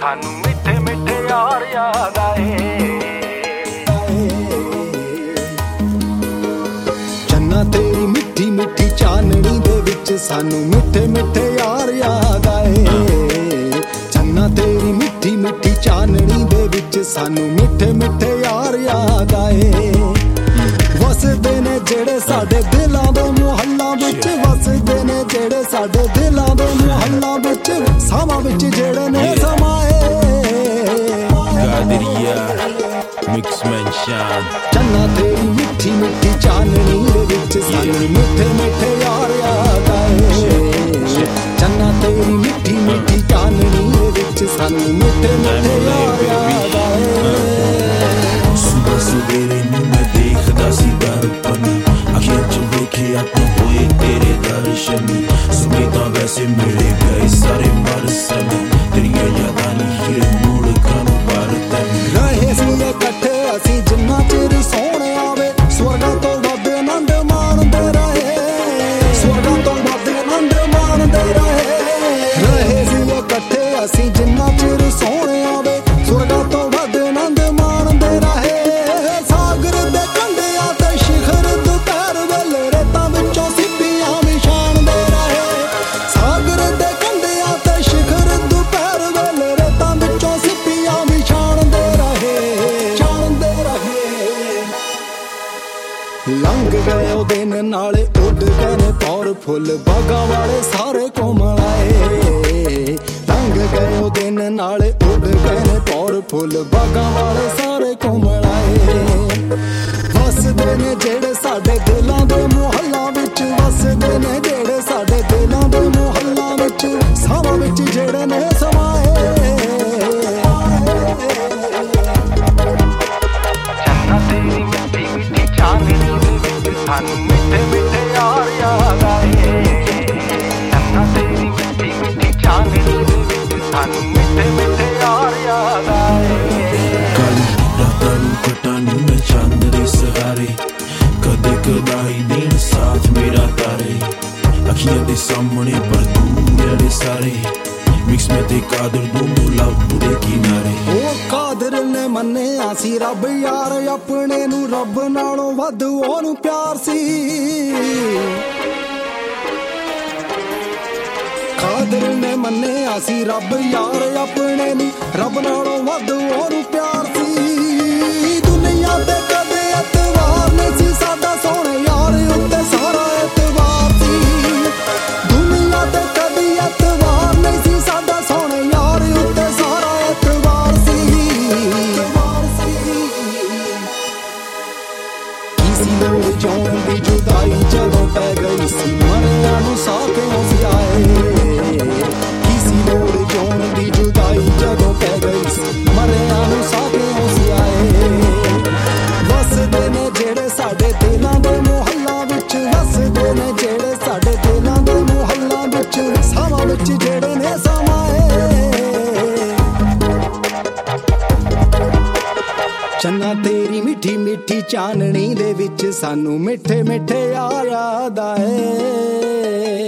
सानू मिठे मिठे यार याद आए। चन्ना तेरी मिठी मिठी चाननी दे विच सानू मिठे मिठे यार याद आए। चन्ना तेरी मिठी मिठी चाननी दे विच सानू मिठे मिठे यार याद आए। वसदे ने जेड़े साडे दिलां दे मुहल्लां विच, वसदे ने जेड़े साडे दिलां दे मुहल्लां विच, सावां विच जेड़े ने समाए। Mix Mansion। चन्ना तेरी मिठी मिठी चाननी दे विच सानू मिठे मिठे यार याद आए। चन्ना तेरी मिठी मिठी चाननी दे विच सानू मिठे मिठे यार याद आए। सुबह सवेरे नूं मैं देखदा सी दर्पण, अखियां च वेखे अपने होए तेरे दर्शन। सुबह तां वैसे मिले गए सारे मरसम, तेरियां यादां नी हिर मुड़ खानू परतन। रहे सी इकट्ठे असीं जिन्ना चिर सोहणे आवे, स्वर्गां तो वध आनंद माणदे रहे, स्वर्गां तो वध आनंद माणदे रहे। रहे सी इकट्ठे असीं जिन्ना चिर सोहणे आवे, स्वर्गां तो वध आनंद माणदे रहे। सागर दे कंढियां ते शिखर दुपहर वेले रेतां विचों सिप्पियां विछाणदे रहे। सागर दे कंढियां ते शिखर दुपहर वेले रेतां विचों सिप्पियां विछाणदे रहे, छाणदे रहे। लंघ गए ओ दिन नाले उड गए ने तौर फुल, बागां वाले सारे कोमल आए। लंघ गए ओ दिन नाले उड गए ने तौर फुल, बागां वाले सारे कोमल आए। वसदे ने जेड़े साडे दिलां दे मुहल्लां विच, वसदे ने जेड़े साडे दिलां दे मुहल्लां विच, सावां विच जेड़े ने समाए। चन्ना तेरी मिठी मिठी चाननी दे विच सानू मिठे मिठे यार याद आए। चन्ना तेरी मिठी मिठी चाननी दे विच सानू मिठे मिठे यार याद आए। काली रातां नूं कटानी मैं चंद दे सहारे, कदे कदाई देण साथ मेरा तारे। अखियां दे सामने पर दूर जेड़े सारे, मिक्स में ते कादर दोनों लब दे किनारे। ओ कादर ने मन्निया सी रब यार अपने नूं, रब नालों वध ओनू प्यार सी। कादर ने मन्निया सी रब यार अपने नूं, रब नालों वध ओनू प्यार सी। दुनिया ते कदे एतवार नहीं सी साडा सोहणे यार उत्ते सारा एतवार सी। दुनिया ते कदे एतवार नहीं सी साडा सोहणे यार उत्ते सारा एतवार सी। किसी लोड़ जौन दी जुदाई जदों पै गई सी, मरियां नूं साह किउं सी आए। किसी लोड़ जौन दी जुदाई जदों पै गई सी, मरियां नूं साह किउं सी आए। वसदे ने जेड़े साडे दिलां दे मुहल्लां विच, वसदे ने जेड़े साडे दिलां दे मुहल्लां विच, सावां विच जेड़े ने समाए। चन्ना तेरी मिठी मिठी चाननी दे विच सानू मिठे मिठे यार याद आए।